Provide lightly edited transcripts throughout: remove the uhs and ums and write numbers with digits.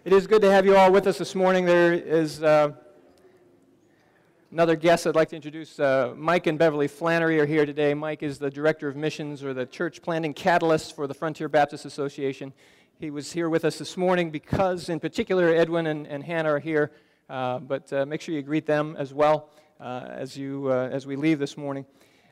It is good to have you all with us this morning. There is another guest I'd like to introduce. Mike and Beverly Flannery are here today. Mike is the Director of Missions, or the Church Planting Catalyst for the Frontier Baptist Association. He was here with us this morning because, in particular, Edwin and Hannah are here. But make sure you greet them as well as we leave this morning.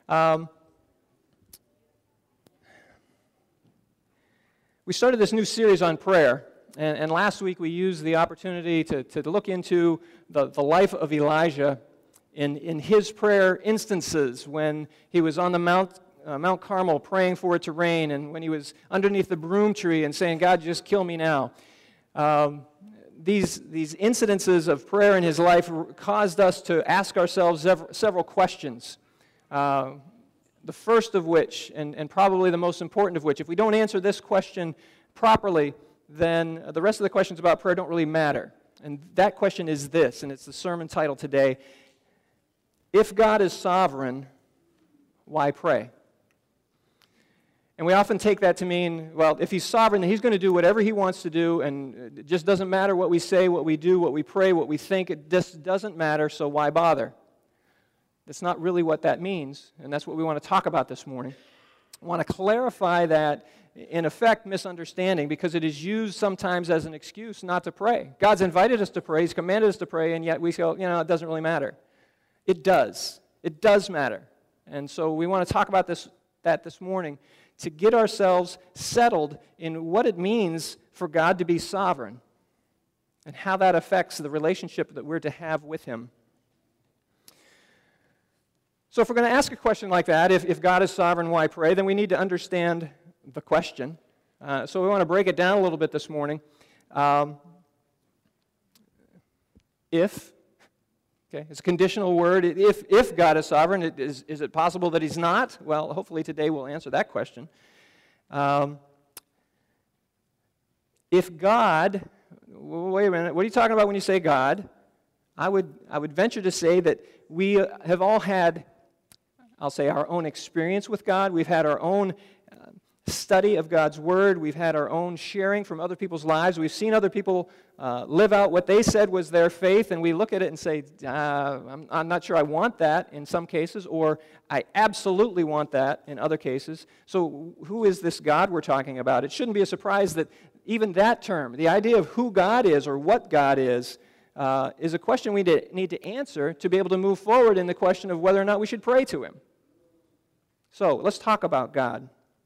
We started this new series on prayer. And last week we used the opportunity to look into the life of Elijah in his prayer instances when he was on the Mount Carmel praying for it to rain, and when he was underneath the broom tree and saying, God, just kill me now. These incidences of prayer in his life caused us to ask ourselves several questions. The first of which, and probably the most important of which, if we don't answer this question properly, then the rest of the questions about prayer don't really matter. And that question is this, and it's the sermon title today: if God is sovereign, why pray? And we often take that to mean, well, if he's sovereign, then he's going to do whatever he wants to do, and it just doesn't matter what we say, what we do, what we pray, what we think. It just doesn't matter, so why bother? That's not really what that means, and that's what we want to talk about this morning. I want to clarify that, in effect, misunderstanding, because it is used sometimes as an excuse not to pray. God's invited us to pray, he's commanded us to pray, and yet we go, it doesn't really matter. It does. It does matter. And so we want to talk about that this morning to get ourselves settled in what it means for God to be sovereign and how that affects the relationship that we're to have with him. So if we're going to ask a question like that, if God is sovereign, why pray, then we need to understand the question. So we want to break it down a little bit this morning. If, okay, it's a conditional word. If God is sovereign, is it possible that he's not? Well, hopefully today we'll answer that question. If God, wait a minute, what are you talking about when you say God? I would venture to say that we have all had, I'll say, our own experience with God. We've had our own study of God's Word. We've had our own sharing from other people's lives. We've seen other people live out what they said was their faith, and we look at it and say, I'm not sure I want that in some cases, or I absolutely want that in other cases. So who is this God we're talking about? It shouldn't be a surprise that even that term, the idea of who God is or what God is a question we need to answer to be able to move forward in the question of whether or not we should pray to him. So let's talk about God.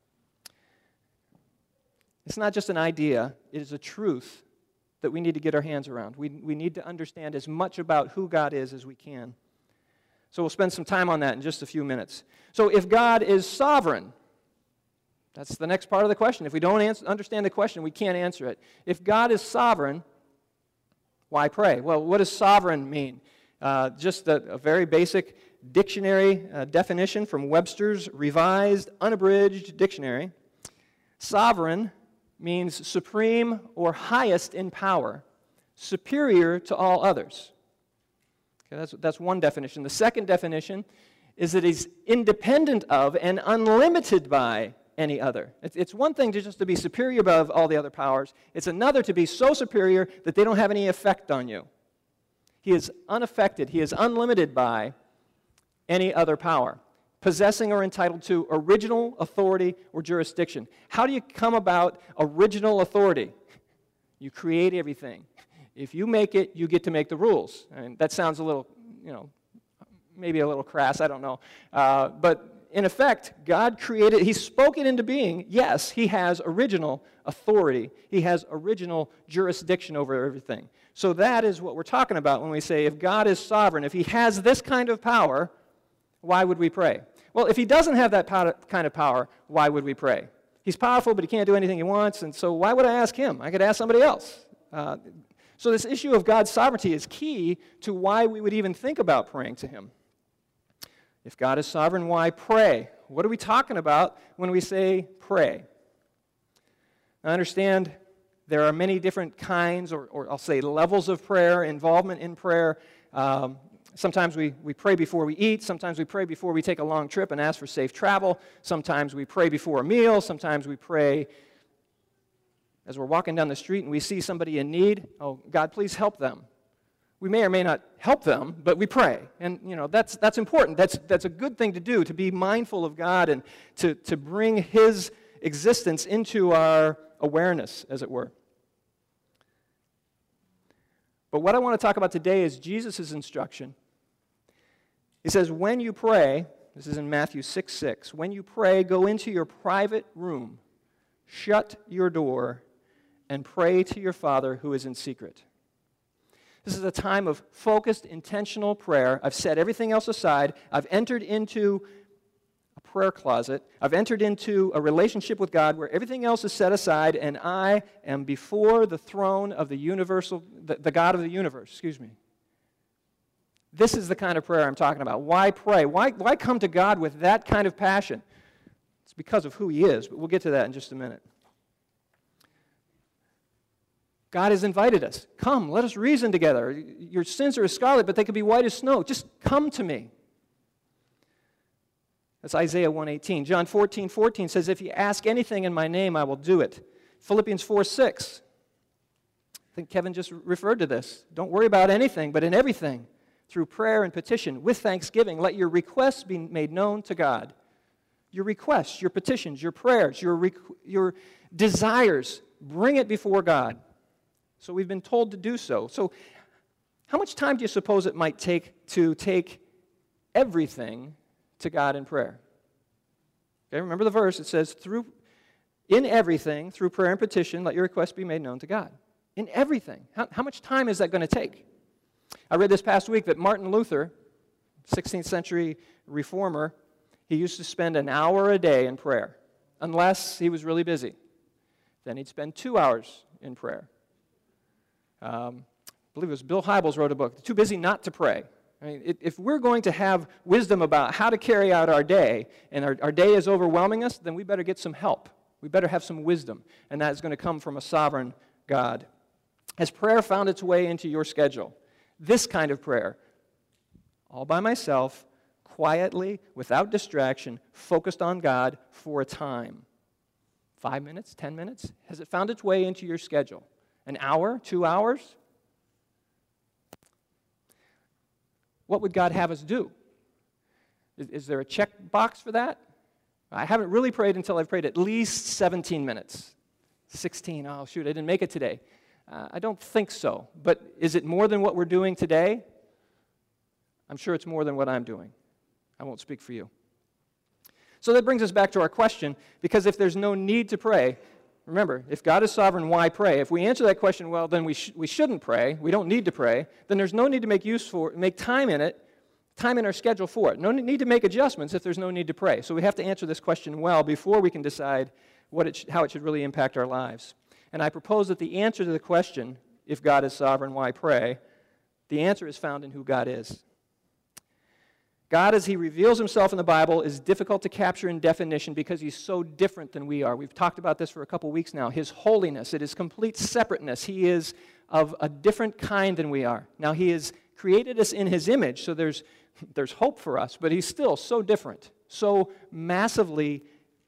It's not just an idea, it is a truth that we need to get our hands around. We need to understand as much about who God is as we can. So we'll spend some time on that in just a few minutes. So if God is sovereign, that's the next part of the question. If we don't understand the question, we can't answer it. If God is sovereign, why pray? Well, what does sovereign mean? Just a very basic dictionary definition from Webster's Revised Unabridged Dictionary. Sovereign means supreme or highest in power, superior to all others. Okay, that's one definition. The second definition is that he's independent of and unlimited by any other. It's one thing just to be superior above all the other powers. It's another to be so superior that they don't have any effect on you. He is unaffected. He is unlimited by any other power, possessing or entitled to original authority or jurisdiction. How do you come about original authority? You create everything. If you make it, you get to make the rules. And that sounds a little, maybe a little crass, I don't know. But in effect, God created, he spoke it into being. Yes, he has original authority. He has original jurisdiction over everything. So that is what we're talking about when we say if God is sovereign, if he has this kind of power, why would we pray? Well, if he doesn't have that kind of power, why would we pray? He's powerful, but he can't do anything he wants, and so why would I ask him? I could ask somebody else. So this issue of God's sovereignty is key to why we would even think about praying to him. If God is sovereign, why pray? What are we talking about when we say pray? I understand there are many different kinds, or I'll say levels of prayer, involvement in prayer. Sometimes we pray before we eat. Sometimes we pray before we take a long trip and ask for safe travel. Sometimes we pray before a meal. Sometimes we pray As we're walking down the street and we see somebody in need, oh, God, please help them. We may or may not help them, but we pray. And, that's important. That's a good thing to do, to be mindful of God and to bring His existence into our awareness, as it were. But what I want to talk about today is Jesus' instruction. He says, when you pray, this is in Matthew 6:6, when you pray, go into your private room, shut your door, and pray to your Father who is in secret. This is a time of focused, intentional prayer. I've set everything else aside. I've entered into a prayer closet. I've entered into a relationship with God where everything else is set aside, and I am before the throne of the the God of the universe, This is the kind of prayer I'm talking about. Why pray? Why come to God with that kind of passion? It's because of who He is, but we'll get to that in just a minute. God has invited us. Come, let us reason together. Your sins are as scarlet, but they could be white as snow. Just come to me. That's Isaiah 1:18. John 14:14 says, if you ask anything in my name, I will do it. Philippians 4:6. I think Kevin just referred to this. Don't worry about anything, but in everything, through prayer and petition, with thanksgiving, let your requests be made known to God. Your requests, your petitions, your prayers, your desires, bring it before God. So we've been told to do so. So how much time do you suppose it might take to take everything to God in prayer? Okay, remember the verse. It says, in everything, through prayer and petition, let your requests be made known to God. In everything. How much time is that going to take? I read this past week that Martin Luther, 16th century reformer, he used to spend an hour a day in prayer, unless he was really busy. Then he'd spend 2 hours in prayer. I believe it was Bill Hybels wrote a book, Too Busy Not to Pray. I mean, if we're going to have wisdom about how to carry out our day, and our day is overwhelming us, then we better get some help. We better have some wisdom, and that is going to come from a sovereign God. Has prayer found its way into your schedule? This kind of prayer, all by myself, quietly, without distraction, focused on God for a time. 5 minutes, 10 minutes? Has it found its way into your schedule? An hour, 2 hours? What would God have us do? Is there a check box for that? I haven't really prayed until I've prayed at least 17 minutes. 16, oh shoot, I didn't make it today. I don't think so. But is it more than what we're doing today? I'm sure it's more than what I'm doing. I won't speak for you. So that brings us back to our question, because if there's no need to pray, remember, if God is sovereign, why pray? If we answer that question, well, then we shouldn't pray, we don't need to pray, then there's no need to make time in our schedule for it. No need to make adjustments if there's no need to pray. So we have to answer this question well before we can decide how it should really impact our lives. And I propose that the answer to the question, if God is sovereign, why pray, the answer is found in who God is. God, as He reveals Himself in the Bible, is difficult to capture in definition because He's so different than we are. We've talked about this for a couple weeks now. His holiness, it is complete separateness. He is of a different kind than we are. Now, He has created us in His image, so there's hope for us, but He's still so different, so massively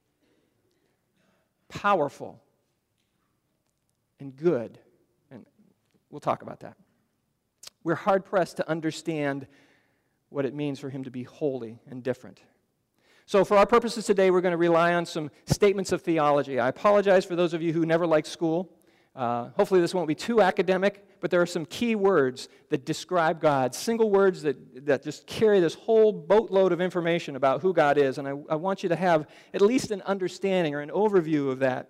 powerful and good, and we'll talk about that. We're hard-pressed to understand what it means for Him to be holy and different. So for our purposes today, we're going to rely on some statements of theology. I apologize for those of you who never liked school. Hopefully this won't be too academic, but there are some key words that describe God, single words that just carry this whole boatload of information about who God is, and I want you to have at least an understanding or an overview of that.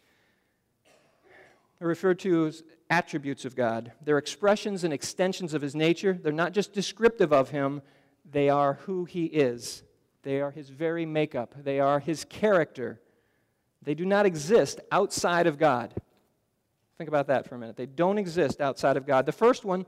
They're referred to as attributes of God. They're expressions and extensions of His nature. They're not just descriptive of Him. They are who He is. They are His very makeup. They are His character. They do not exist outside of God. Think about that for a minute. They don't exist outside of God. The first one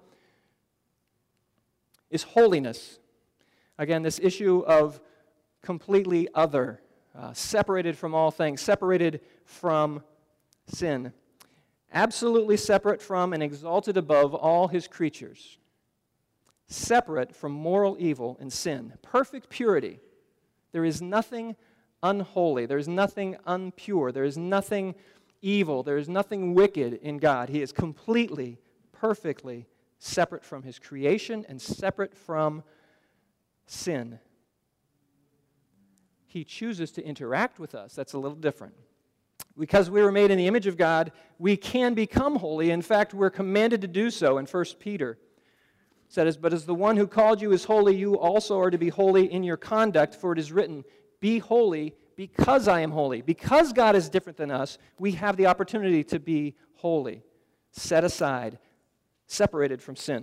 is holiness. Again, this issue of completely other, separated from all things, separated from sin. Absolutely separate from and exalted above all His creatures. Separate from moral evil and sin. Perfect purity. There is nothing unholy. There is nothing unpure. There is nothing evil. There is nothing wicked in God. He is completely, perfectly separate from His creation and separate from sin. He chooses to interact with us. That's a little different. Because we were made in the image of God, we can become holy. In fact, we're commanded to do so in 1 Peter. It says, "But as the one who called you is holy, you also are to be holy in your conduct, for it is written, 'Be holy because I am holy.'" Because God is different than us, we have the opportunity to be holy, set aside, separated from sin.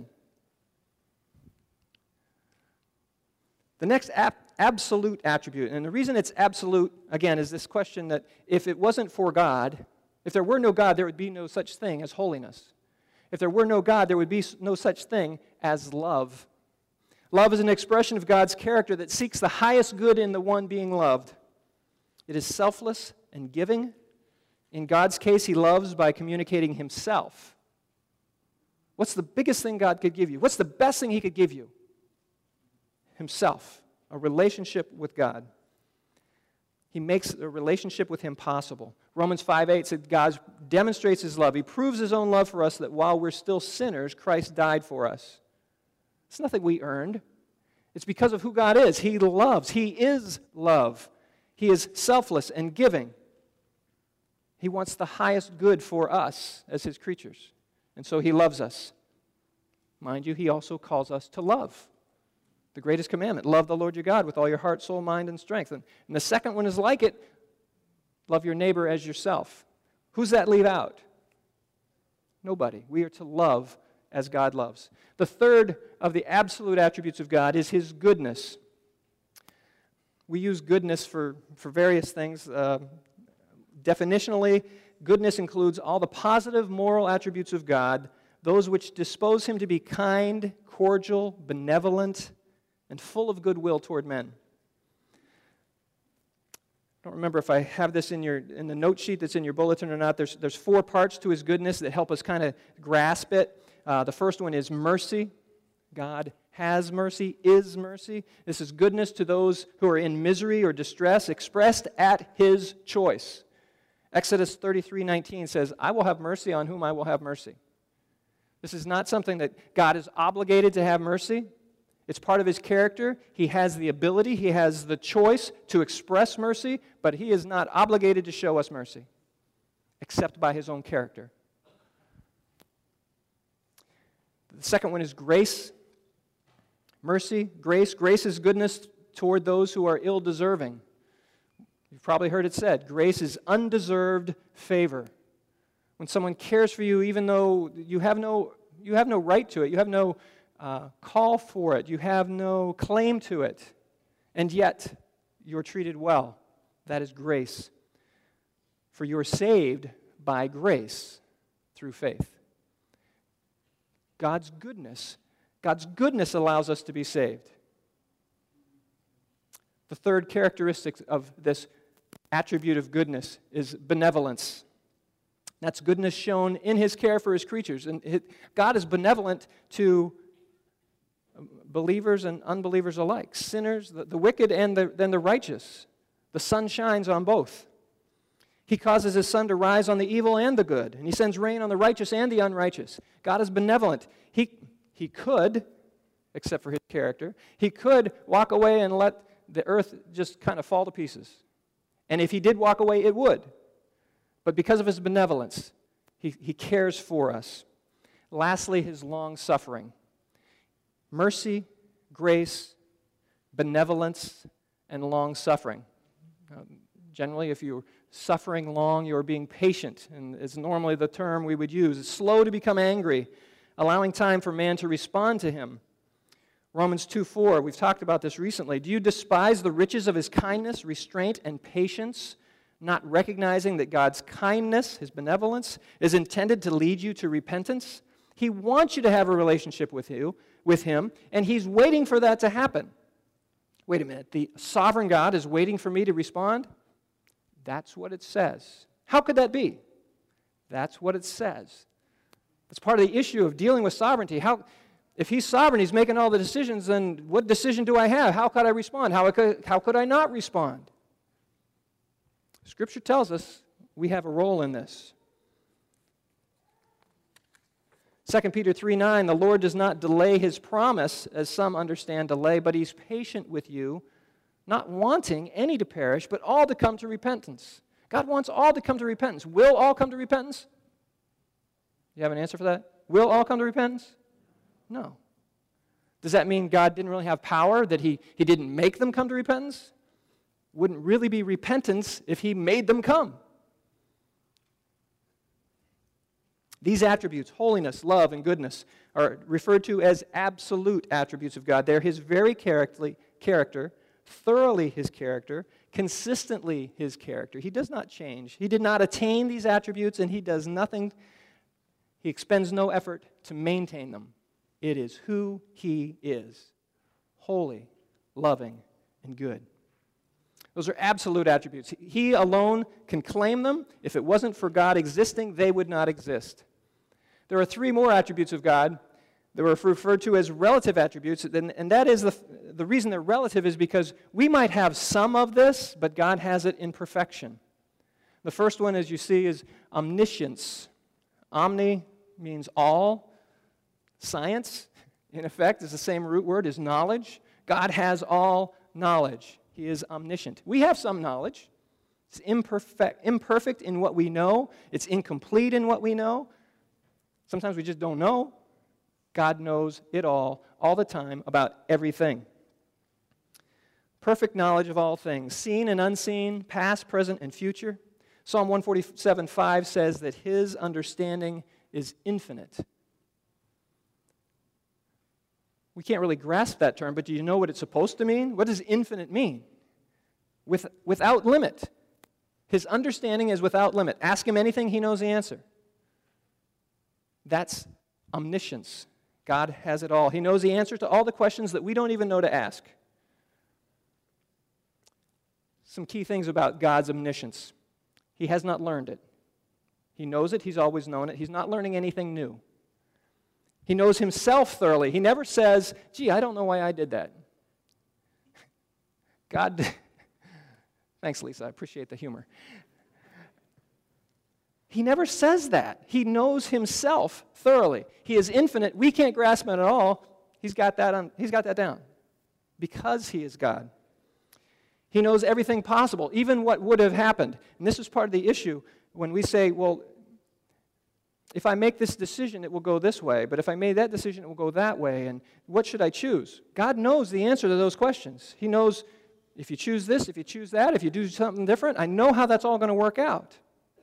The next absolute attribute, and the reason it's absolute, again, is this question that if it wasn't for God, if there were no God, there would be no such thing as holiness. If there were no God, there would be no such thing as love. Love is an expression of God's character that seeks the highest good in the one being loved. It is selfless and giving. In God's case, He loves by communicating Himself. What's the biggest thing God could give you? What's the best thing He could give you? Himself, a relationship with God. He makes a relationship with Him possible. Romans 5:8 said God demonstrates His love. He proves His own love for us that while we're still sinners, Christ died for us. It's nothing we earned. It's because of who God is. He loves. He is love. He is selfless and giving. He wants the highest good for us as His creatures. And so He loves us. Mind you, He also calls us to love. The greatest commandment, love the Lord your God with all your heart, soul, mind, and strength. And the second one is like it, love your neighbor as yourself. Who's that leave out? Nobody. We are to love as God loves. The third of the absolute attributes of God is His goodness. We use goodness for various things. Definitionally, goodness includes all the positive moral attributes of God, those which dispose Him to be kind, cordial, benevolent, and full of goodwill toward men. I don't remember if I have this in the note sheet that's in your bulletin or not. There's 4 parts to His goodness that help us kind of grasp it. The first one is mercy. God has mercy, is mercy. This is goodness to those who are in misery or distress, expressed at His choice. Exodus 33:19 says, "I will have mercy on whom I will have mercy." This is not something that God is obligated to have mercy. It's part of His character. He has the ability, He has the choice to express mercy, but He is not obligated to show us mercy, except by His own character. The second one is grace. Mercy, grace. Grace is goodness toward those who are ill-deserving. You've probably heard it said, grace is undeserved favor. When someone cares for you, even though you have no right to it, you have no call for it, you have no claim to it, and yet you're treated well. That is grace. For you are saved by grace through faith. God's goodness allows us to be saved. The third characteristic of this attribute of goodness is benevolence. That's goodness shown in His care for His creatures. And God is benevolent to believers and unbelievers alike, sinners, the wicked and then the righteous. The sun shines on both. He causes His sun to rise on the evil and the good, and He sends rain on the righteous and the unrighteous. God is benevolent. He could, except for His character, He could walk away and let the earth just kind of fall to pieces. And if He did walk away, it would. But because of His benevolence, He cares for us. Lastly, His long-suffering. Mercy, grace, benevolence, and long-suffering. Generally, if you're suffering long, you're being patient, and is normally the term we would use. It's slow to become angry, allowing time for man to respond to Him. Romans 2:4, we've talked about this recently. Do you despise the riches of His kindness, restraint, and patience, not recognizing that God's kindness, His benevolence, is intended to lead you to repentance? He wants you to have a relationship with Him, and He's waiting for that to happen. Wait a minute, the sovereign God is waiting for me to respond? That's what it says. How could that be? That's what it says. It's part of the issue of dealing with sovereignty. If He's sovereign, He's making all the decisions, then what decision do I have? How could I respond? How could I not respond? Scripture tells us We have a role in this. 2 Peter 3:9, the Lord does not delay his promise, as some understand delay, but he's patient with you, not wanting any to perish, but all to come to repentance. God wants all to come to repentance. Will all come to repentance? You have an answer for that? Will all come to repentance? No. Does that mean God didn't really have power, that he didn't make them come to repentance? Wouldn't really be repentance if he made them come. These attributes, holiness, love, and goodness, are referred to as absolute attributes of God. They're his very character, thoroughly his character, consistently his character. He does not change. He did not attain these attributes, and he does nothing. He expends no effort to maintain them. It is who he is, holy, loving, and good. Those are absolute attributes. He alone can claim them. If it wasn't for God existing, they would not exist. There are three more attributes of God that were referred to as relative attributes, and that is the reason they're relative is because we might have some of this, but God has it in perfection. The first one, as you see, is omniscience. Omni means all. Science, in effect, is the same root word as knowledge. God has all knowledge. He is omniscient. We have some knowledge. It's imperfect in what we know. It's incomplete in what we know. Sometimes we just don't know. God knows it all the time, about everything. Perfect knowledge of all things, seen and unseen, past, present, and future. Psalm 147:5 says that his understanding is infinite. We can't really grasp that term, but do you know what it's supposed to mean? What does infinite mean? Without limit. His understanding is without limit. Ask him anything, he knows the answer. That's omniscience. God has it all. He knows the answer to all the questions that we don't even know to ask. Some key things about God's omniscience. He has not learned it. He knows it. He's always known it. He's not learning anything new. He knows himself thoroughly. He never says, gee, I don't know why I did that. God, thanks, Lisa. I appreciate the humor. He never says that. He knows himself thoroughly. He is infinite. We can't grasp it at all. He's got that down because he is God. He knows everything possible, even what would have happened. And this is part of the issue when we say, well, if I make this decision, it will go this way. But if I made that decision, it will go that way. And what should I choose? God knows the answer to those questions. He knows if you choose this, if you choose that, if you do something different, I know how that's all going to work out.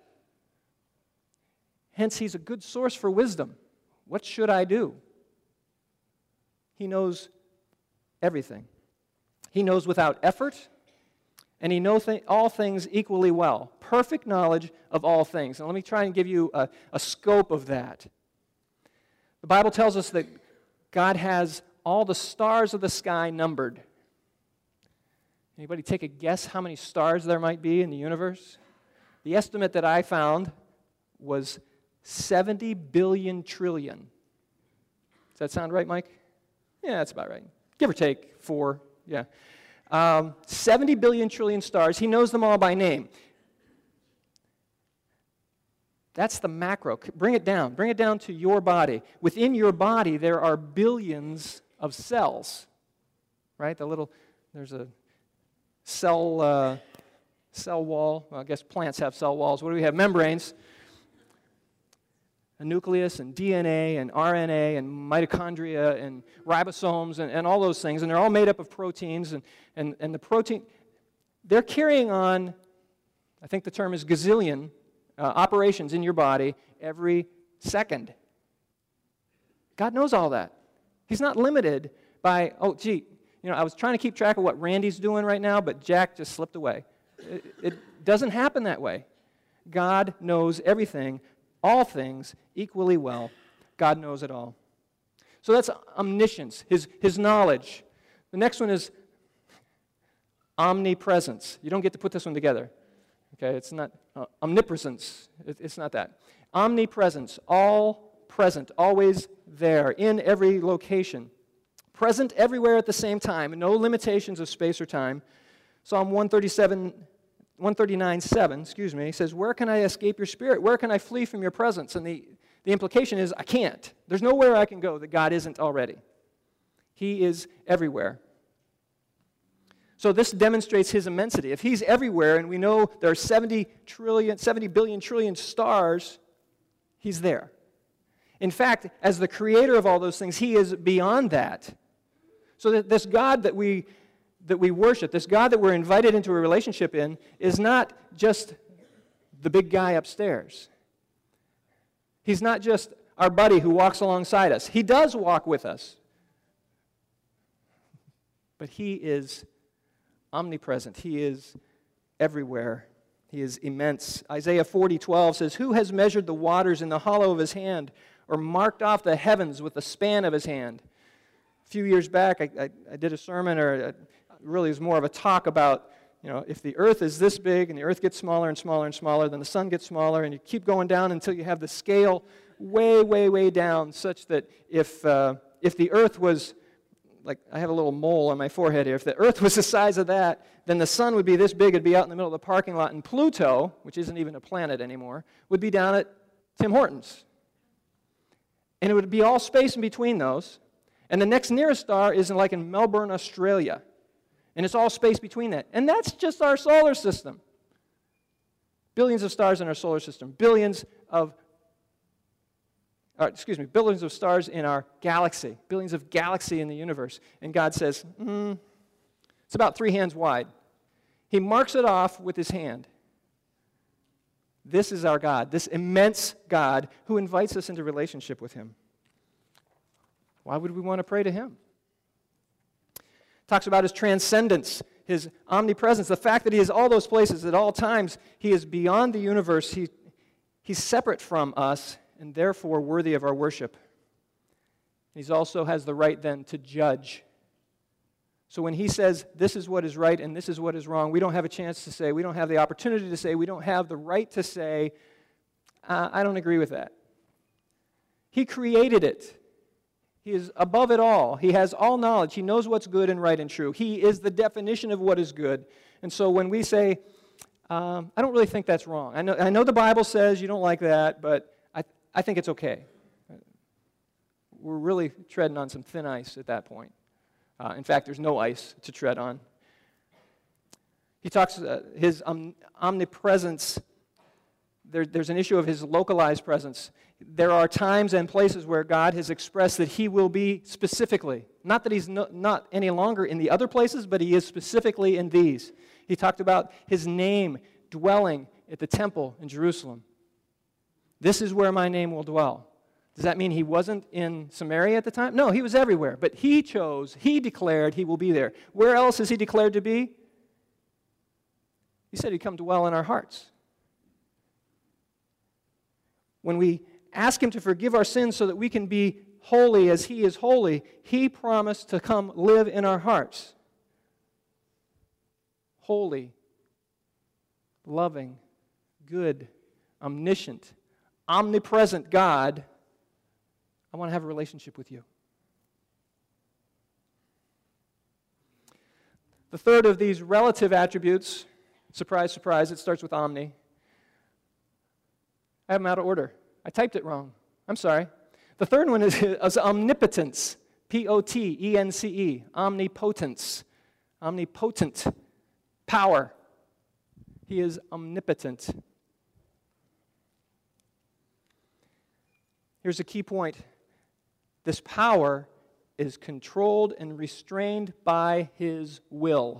Hence, he's a good source for wisdom. What should I do? He knows everything. He knows without effort, and he knows all things equally well. Perfect knowledge of all things. And let me try and give you a scope of that. The Bible tells us that God has all the stars of the sky numbered. Anybody take a guess how many stars there might be in the universe? The estimate that I found was 70 billion trillion. Does that sound right, Mike? Yeah, that's about right. Give or take 4, yeah. 70 billion trillion stars. He knows them all by name. That's the macro. Bring it down. Bring it down to your body. Within your body, there are billions of cells, right? There's a cell wall. Well, I guess plants have cell walls. What do we have? Membranes. A nucleus and DNA and RNA and mitochondria and ribosomes and all those things, and they're all made up of proteins, and the protein, they're carrying on, I think the term is gazillion, operations in your body every second. God knows all that. He's not limited by, oh, gee, I was trying to keep track of what Randy's doing right now, but Jack just slipped away. It doesn't happen that way. God knows everything, all things, equally well. God knows it all. So that's omniscience, his knowledge. The next one is omnipresence. You don't get to put this one together. Okay, it's not omnipresence. It's not that. Omnipresence, all present, always there, in every location. Present everywhere at the same time, no limitations of space or time. Psalm 137, 139:7, says, "Where can I escape your spirit? Where can I flee from your presence?" And the implication is, I can't. There's nowhere I can go that God isn't already. He is everywhere. So this demonstrates his immensity. If he's everywhere, and we know there are 70 billion trillion stars, he's there. In fact, as the creator of all those things, he is beyond that. So that this God that we worship, this God that we're invited into a relationship in, is not just the big guy upstairs. He's not just our buddy who walks alongside us. He does walk with us. But he is omnipresent. He is everywhere. He is immense. Isaiah 40:12 says, "Who has measured the waters in the hollow of his hand, or marked off the heavens with the span of his hand?" A few years back, I did a sermon, or really it was more of a talk about, if the earth is this big and the earth gets smaller and smaller and smaller, then the sun gets smaller, and you keep going down until you have the scale way, way, way down, such that if the earth was, like I have a little mole on my forehead here, if the earth was the size of that, then the sun would be this big, it'd be out in the middle of the parking lot, and Pluto, which isn't even a planet anymore, would be down at Tim Hortons. And it would be all space in between those. And the next nearest star is in Melbourne, Australia. And it's all space between that. And that's just our solar system. Billions of stars in our solar system. Billions of stars in our galaxy. Billions of galaxy in the universe. And God says, it's about 3 hands wide. He marks it off with his hand. This is our God, this immense God who invites us into relationship with him. Why would we want to pray to him? Talks about his transcendence, his omnipresence, the fact that he is all those places at all times. He is beyond the universe. He's separate from us and therefore worthy of our worship. He also has the right then to judge. So when he says this is what is right and this is what is wrong, we don't have a chance to say, we don't have the opportunity to say, we don't have the right to say, I don't agree with that. He created it. He is above it all. He has all knowledge. He knows what's good and right and true. He is the definition of what is good. And so when we say, I don't really think that's wrong. I know the Bible says you don't like that, but I think it's okay. We're really treading on some thin ice at that point. In fact, there's no ice to tread on. He talks his omnipresence. There's an issue of his localized presence. There are times and places where God has expressed that he will be specifically. Not that he's not any longer in the other places, but he is specifically in these. He talked about his name dwelling at the temple in Jerusalem. This is where my name will dwell. Does that mean he wasn't in Samaria at the time? No, he was everywhere. But he declared he will be there. Where else is he declared to be? He said he'd come dwell in our hearts. When we ask him to forgive our sins so that we can be holy as he is holy, he promised to come live in our hearts. Holy, loving, good, omniscient, omnipresent God, I want to have a relationship with you. The third of these relative attributes, surprise, surprise, it starts with omni. I have them out of order. I typed it wrong. I'm sorry. The third one is omnipotence. P-O-T-E-N-C-E. Omnipotence. Omnipotent. Power. He is omnipotent. Here's a key point. This power is controlled and restrained by his will.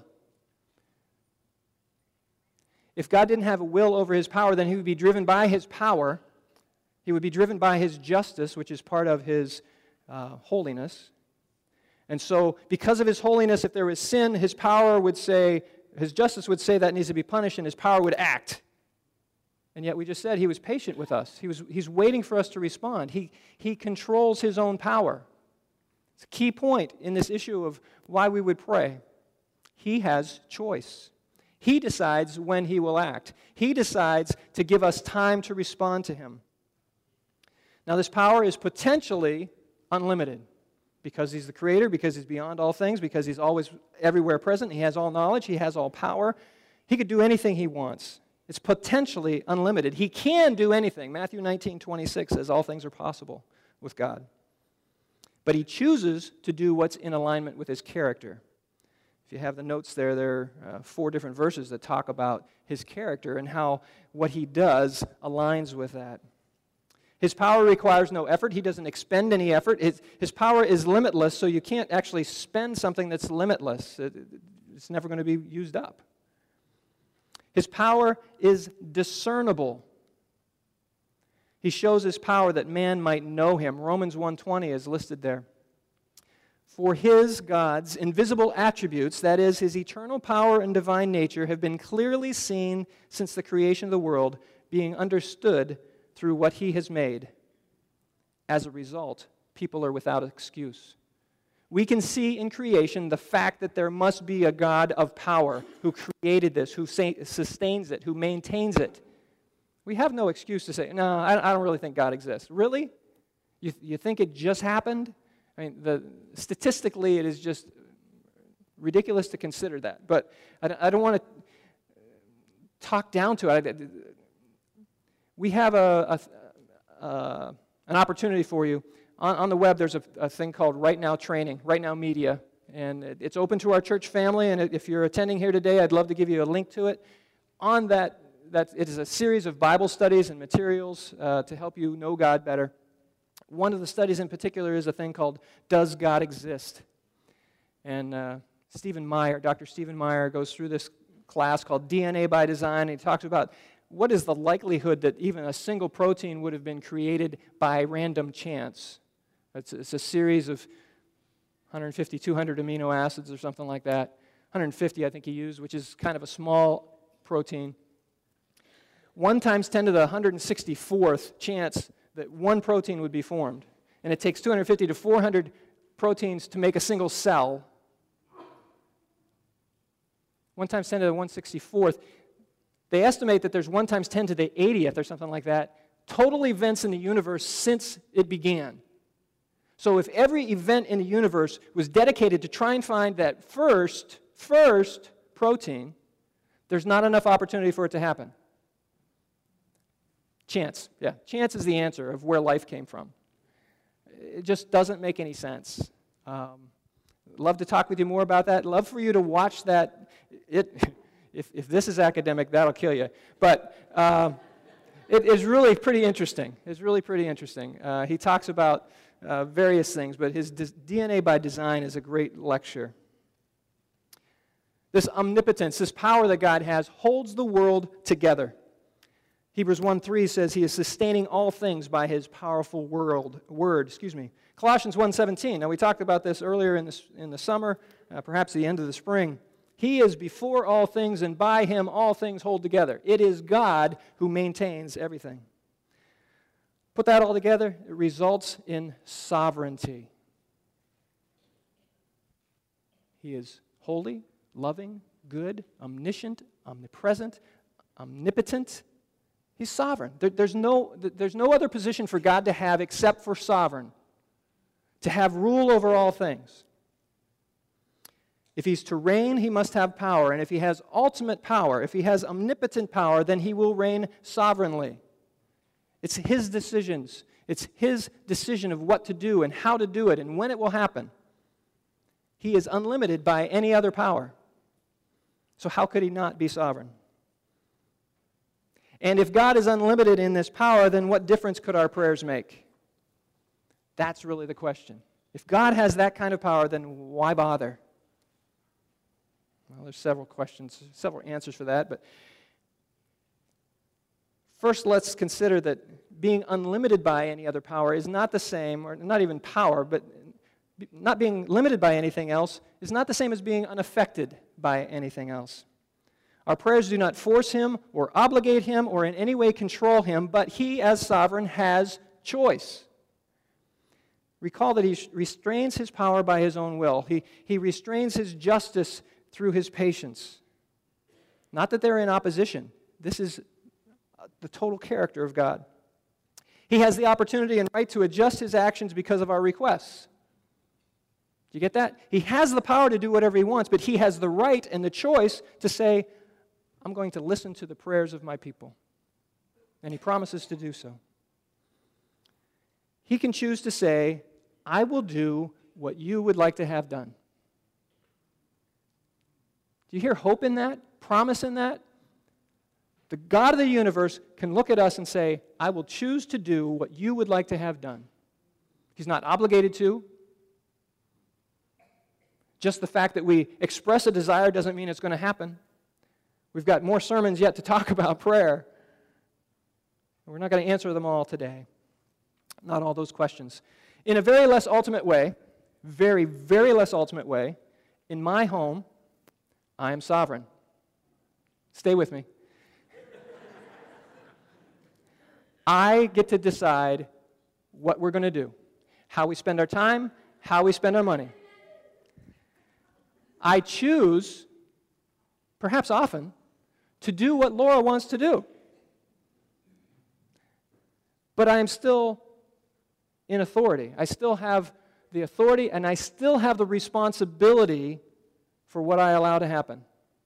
If God didn't have a will over his power, then he would be driven by his power. He would be driven by his justice, which is part of his holiness. And so, because of his holiness, if there was sin, his power would say, his justice would say that needs to be punished, and his power would act. And yet we just said he was patient with us. He's waiting for us to respond. He controls his own power. It's a key point in this issue of why we would pray. He has choice. He decides when he will act. He decides to give us time to respond to him. Now, this power is potentially unlimited because he's the creator, because he's beyond all things, because he's always everywhere present. He has all knowledge. He has all power. He could do anything he wants. It's potentially unlimited. He can do anything. Matthew 19:26 says all things are possible with God. But he chooses to do what's in alignment with his character. If you have the notes there are 4 different verses that talk about his character and how what he does aligns with that. His power requires no effort. He doesn't expend any effort. His power is limitless, so you can't actually spend something that's limitless. It's never going to be used up. His power is discernible. He shows his power that man might know him. Romans 1:20 is listed there. For his, God's, invisible attributes, that is, his eternal power and divine nature, have been clearly seen since the creation of the world, being understood through what he has made. As a result, people are without excuse. We can see in creation the fact that there must be a God of power who created this, who sustains it, who maintains it. We have no excuse to say, no, I don't really think God exists. Really? You think it just happened? I mean, statistically, it is just ridiculous to consider that. But I don't want to talk down to it. We have an opportunity for you. On the web, there's a thing called Right Now Training, Right Now Media. And it's open to our church family. And if you're attending here today, I'd love to give you a link to it. On that it is a series of Bible studies and materials to help you know God better. One of the studies in particular is a thing called Does God Exist? And Dr. Stephen Meyer goes through this class called DNA by Design, and he talks about what is the likelihood that even a single protein would have been created by random chance. It's a series of 150, 200 amino acids or something like that. 150, I think he used, which is kind of a small protein. 1 times 10 to the 164th chance that one protein would be formed. And it takes 250 to 400 proteins to make a single cell. 1 times 10 to the 164th. They estimate that there's 1 times 10 to the 80th or something like that, total events in the universe since it began. So if every event in the universe was dedicated to try and find that first protein, there's not enough opportunity for it to happen. Chance, yeah. Chance is the answer of where life came from. It just doesn't make any sense. Love to talk with you more about that. Love for you to watch that. If this is academic, that'll kill you. But it is really pretty interesting. It's really pretty interesting. He talks about various things, but his DNA by Design is a great lecture. This omnipotence, this power that God has, holds the world together. Hebrews 1:3 says he is sustaining all things by his powerful word. Colossians 1:17. Now we talked about this earlier in the summer, perhaps the end of the spring. He is before all things, and by him all things hold together. It is God who maintains everything. Put that all together, it results in sovereignty. He is holy, loving, good, omniscient, omnipresent, omnipotent. He's sovereign. There's no other position for God to have except for sovereign, to have rule over all things. If he's to reign, he must have power. And if he has ultimate power, if he has omnipotent power, then he will reign sovereignly. It's his decisions. It's his decision of what to do and how to do it and when it will happen. He is unlimited by any other power. So how could he not be sovereign? And if God is unlimited in this power, then what difference could our prayers make? That's really the question. If God has that kind of power, then why bother? Well, there's several answers for that, but first let's consider that being unlimited by any other power is not the same, or not even power, but not being limited by anything else is not the same as being unaffected by anything else. Our prayers do not force him or obligate him or in any way control him, but he, as sovereign, has choice. Recall that he restrains his power by his own will. He restrains his justice through his patience. Not that they're in opposition. This is the total character of God. He has the opportunity and right to adjust his actions because of our requests. Do you get that? He has the power to do whatever he wants, but he has the right and the choice to say, I'm going to listen to the prayers of my people. And he promises to do so. He can choose to say, I will do what you would like to have done. Do you hear hope in that? Promise in that? The God of the universe can look at us and say, I will choose to do what you would like to have done. He's not obligated to. Just the fact that we express a desire doesn't mean it's going to happen. We've got more sermons yet to talk about prayer. We're not going to answer them all today. Not all those questions. In a very less ultimate way, very, very less ultimate way, in my home, I am sovereign. Stay with me. I get to decide what we're going to do, how we spend our time, how we spend our money. I choose, perhaps often, to do what Laura wants to do. But I am still in authority. I still have the authority and I still have the responsibility for what I allow to happen.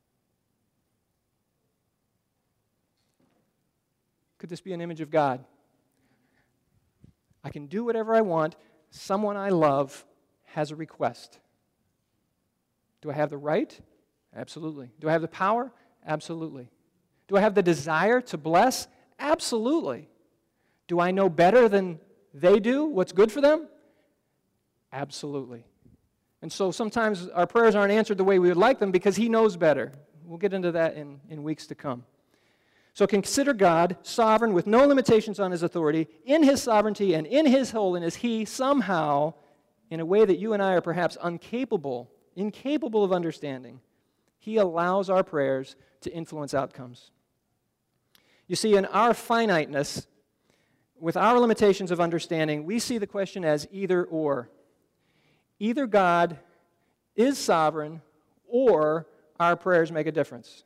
Could this be an image of God? I can do whatever I want. Someone I love has a request. Do I have the right? Absolutely. Do I have the power? Absolutely. Do I have the desire to bless? Absolutely. Do I know better than they do what's good for them? Absolutely. And so sometimes our prayers aren't answered the way we would like them because He knows better. We'll get into that in weeks to come. So consider God sovereign with no limitations on His authority. In His sovereignty and in His holiness, He somehow, in a way that you and I are perhaps incapable of understanding, He allows our prayers to influence outcomes. You see, in our finiteness, with our limitations of understanding, we see the question as either or. Either God is sovereign or our prayers make a difference.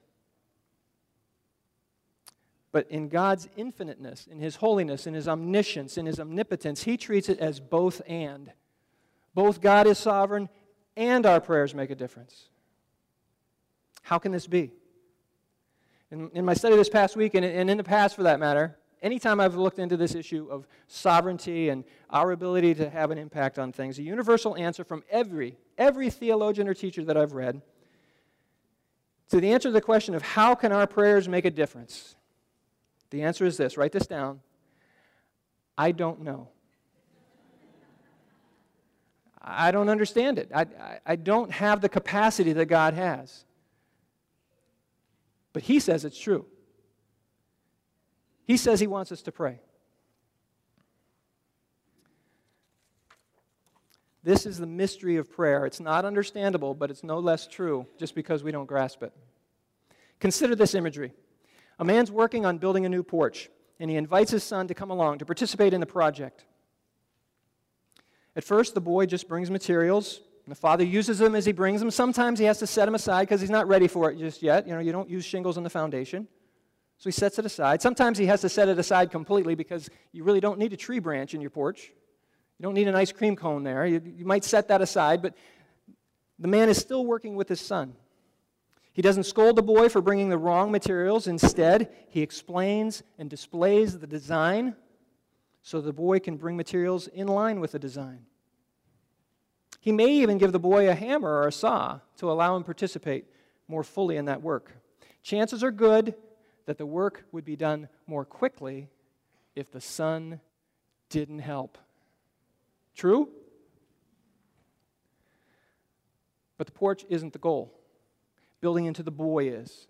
But in God's infiniteness, in His holiness, in His omniscience, in His omnipotence, He treats it as both and. Both God is sovereign and our prayers make a difference. How can this be? In my study this past week, and in the past for that matter, anytime I've looked into this issue of sovereignty and our ability to have an impact on things, a universal answer from every theologian or teacher that I've read to the answer to the question of how can our prayers make a difference, the answer is this. Write this down. I don't know. I don't understand it. I don't have the capacity that God has. But He says it's true. He says He wants us to pray. This is the mystery of prayer. It's not understandable, but it's no less true just because we don't grasp it. Consider this imagery. A man's working on building a new porch, and he invites his son to come along to participate in the project. At first, the boy just brings materials, and the father uses them as he brings them. Sometimes he has to set them aside because he's not ready for it just yet. You don't use shingles on the foundation. So he sets it aside. Sometimes he has to set it aside completely because you really don't need a tree branch in your porch. You don't need an ice cream cone there. You might set that aside, but the man is still working with his son. He doesn't scold the boy for bringing the wrong materials. Instead, he explains and displays the design so the boy can bring materials in line with the design. He may even give the boy a hammer or a saw to allow him to participate more fully in that work. Chances are good that the work would be done more quickly if the son didn't help. True? But the porch isn't the goal. Building into the boy is.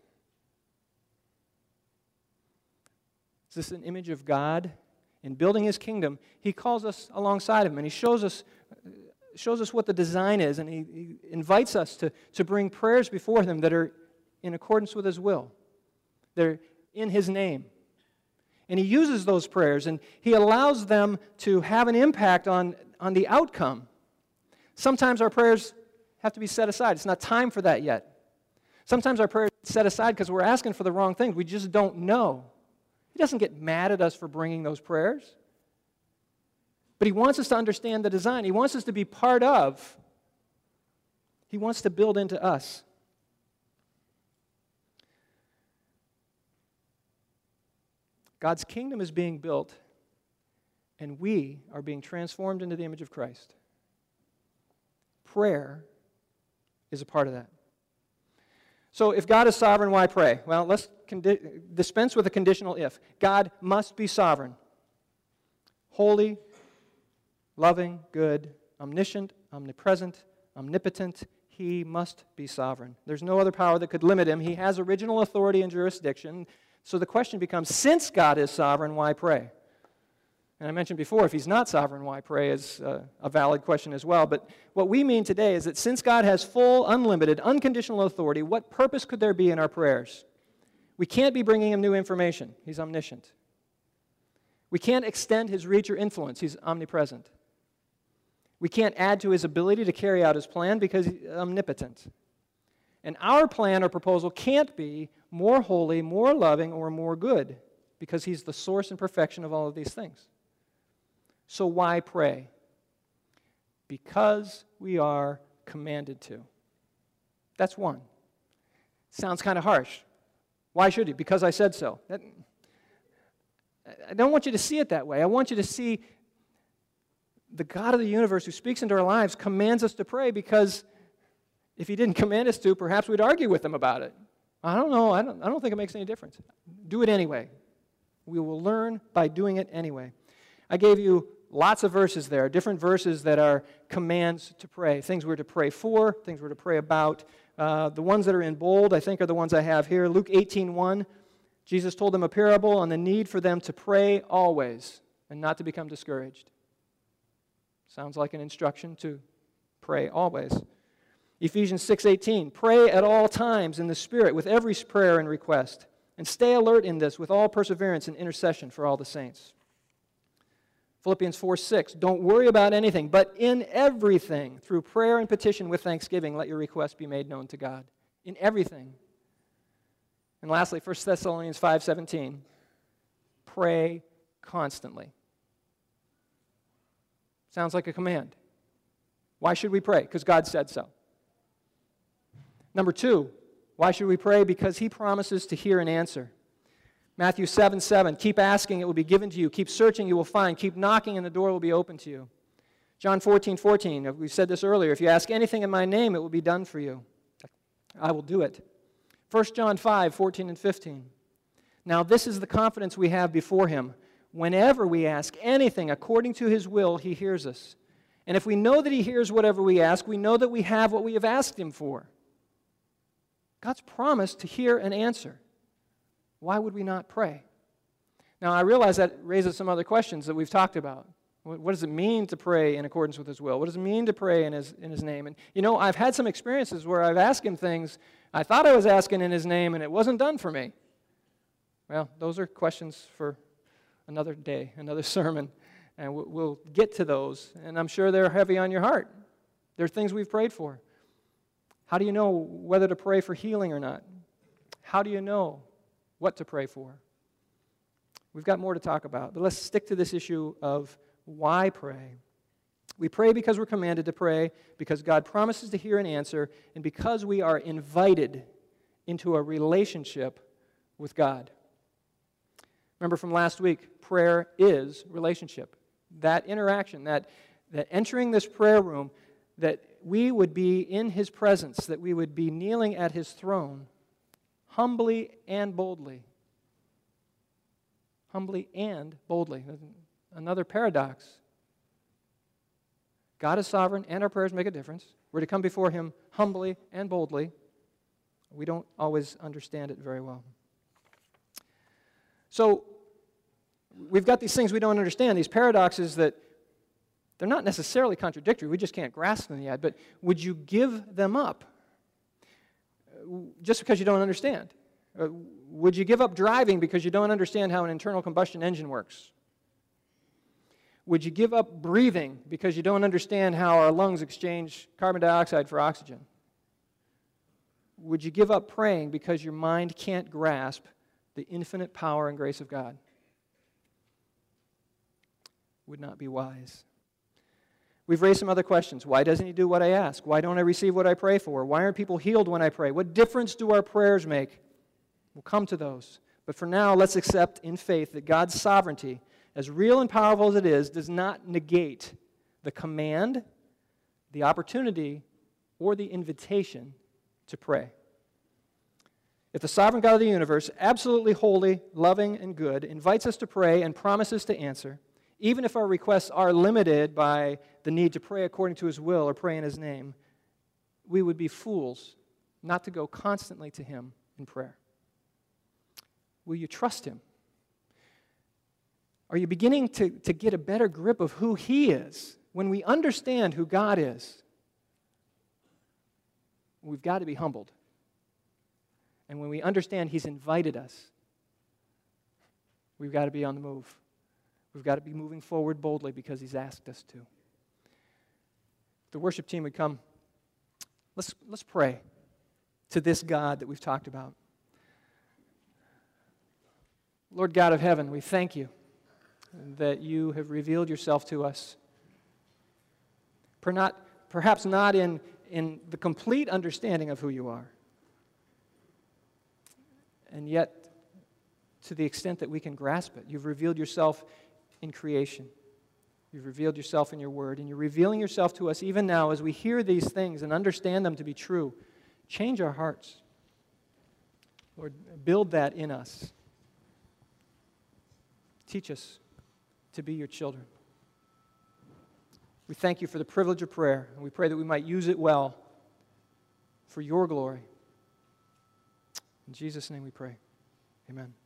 Is this an image of God? In building His kingdom, He calls us alongside of Him, and He shows us what the design is, and He invites us to bring prayers before Him that are in accordance with His will. They're in His name. And He uses those prayers, and He allows them to have an impact on the outcome. Sometimes our prayers have to be set aside. It's not time for that yet. Sometimes our prayers are set aside because we're asking for the wrong things. We just don't know. He doesn't get mad at us for bringing those prayers. But He wants us to understand the design. He wants us to be part of. He wants to build into us. God's kingdom is being built, and we are being transformed into the image of Christ. Prayer is a part of that. So if God is sovereign, why pray? Well, let's dispense with a conditional if. God must be sovereign. Holy, loving, good, omniscient, omnipresent, omnipotent. He must be sovereign. There's no other power that could limit him. He has original authority and jurisdiction. So the question becomes, since God is sovereign, why pray? And I mentioned before, if he's not sovereign, why pray is a valid question as well. But what we mean today is that since God has full, unlimited, unconditional authority, what purpose could there be in our prayers? We can't be bringing him new information. He's omniscient. We can't extend his reach or influence. He's omnipresent. We can't add to his ability to carry out his plan because he's omnipotent. And our plan or proposal can't be more holy, more loving, or more good because he's the source and perfection of all of these things. So why pray? Because we are commanded to. That's one. Sounds kind of harsh. Why should you? Because I said so. I don't want you to see it that way. I want you to see the God of the universe who speaks into our lives commands us to pray because if he didn't command us to, perhaps we'd argue with him about it. I don't know. I don't think it makes any difference. Do it anyway. We will learn by doing it anyway. I gave you lots of verses there, different verses that are commands to pray, things we're to pray for, things we're to pray about. The ones that are in bold, I think, are the ones I have here. Luke 18:1, Jesus told them a parable on the need for them to pray always and not to become discouraged. Sounds like an instruction to pray always. Ephesians 6:18, pray at all times in the Spirit with every prayer and request, and stay alert in this with all perseverance and intercession for all the saints. Philippians 4:6, don't worry about anything, but in everything, through prayer and petition with thanksgiving, let your requests be made known to God. In everything. And lastly, 1 Thessalonians 5:17, pray constantly. Sounds like a command. Why should we pray? Because God said so. Number two, why should we pray? Because he promises to hear and answer. Matthew 7:7, keep asking, it will be given to you. Keep searching, you will find. Keep knocking, and the door will be open to you. John 14:14, we said this earlier, if you ask anything in my name, it will be done for you. I will do it. 1 John 5:14 and 15. Now this is the confidence we have before him. Whenever we ask anything according to his will, he hears us. And if we know that he hears whatever we ask, we know that we have what we have asked him for. God's promised to hear and answer. Why would we not pray? Now, I realize that raises some other questions that we've talked about. What does it mean to pray in accordance with his will? What does it mean to pray in his name? And, I've had some experiences where I've asked him things I thought I was asking in his name, and it wasn't done for me. Well, those are questions for another day, another sermon, and we'll get to those, and I'm sure they're heavy on your heart. They're things we've prayed for. How do you know whether to pray for healing or not? How do you know what to pray for? We've got more to talk about, but let's stick to this issue of why pray. We pray because we're commanded to pray, because God promises to hear and answer, and because we are invited into a relationship with God. Remember from last week, prayer is relationship. That interaction, that entering this prayer room, that we would be in his presence, that we would be kneeling at his throne, humbly and boldly. Humbly and boldly. Another paradox. God is sovereign, and our prayers make a difference. We're to come before him humbly and boldly. We don't always understand it very well. So, we've got these things we don't understand, these paradoxes that they're not necessarily contradictory. We just can't grasp them yet. But would you give them up just because you don't understand? Would you give up driving because you don't understand how an internal combustion engine works? Would you give up breathing because you don't understand how our lungs exchange carbon dioxide for oxygen? Would you give up praying because your mind can't grasp the infinite power and grace of God? Would not be wise. We've raised some other questions. Why doesn't he do what I ask? Why don't I receive what I pray for? Why aren't people healed when I pray? What difference do our prayers make? We'll come to those. But for now, let's accept in faith that God's sovereignty, as real and powerful as it is, does not negate the command, the opportunity, or the invitation to pray. If the sovereign God of the universe, absolutely holy, loving, and good, invites us to pray and promises to answer, even if our requests are limited by the need to pray according to His will or pray in His name, we would be fools not to go constantly to Him in prayer. Will you trust Him? Are you beginning to get a better grip of who He is? When we understand who God is, we've got to be humbled. And when we understand He's invited us, we've got to be on the move. We've got to be moving forward boldly because He's asked us to. The worship team would come. Let's pray to this God that we've talked about. Lord God of heaven, we thank You that You have revealed Yourself to us. Perhaps not in the complete understanding of who You are, and yet to the extent that we can grasp it. You've revealed Yourself in creation. You've revealed Yourself in Your Word, and You're revealing Yourself to us even now as we hear these things and understand them to be true. Change our hearts. Lord, build that in us. Teach us to be Your children. We thank You for the privilege of prayer, and we pray that we might use it well for Your glory. In Jesus' name we pray. Amen.